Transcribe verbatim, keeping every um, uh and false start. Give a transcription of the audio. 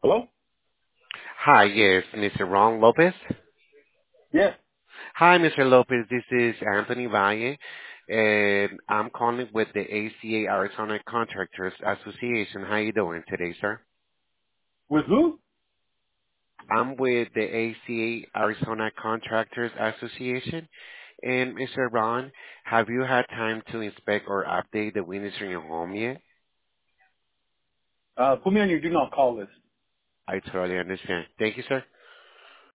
Hello? Hi, yes, Mister Ron Lopez. Yes. Hi, Mister Lopez. This is Anthony Valle, and I'm calling with the A C A Arizona Contractors Association. How you doing today, sir? With who? I'm with the A C A Arizona Contractors Association. And Mister Ron, have you had time to inspect or update the windows in your home yet? Uh, put me on your do not call list. I totally understand. Thank you, sir.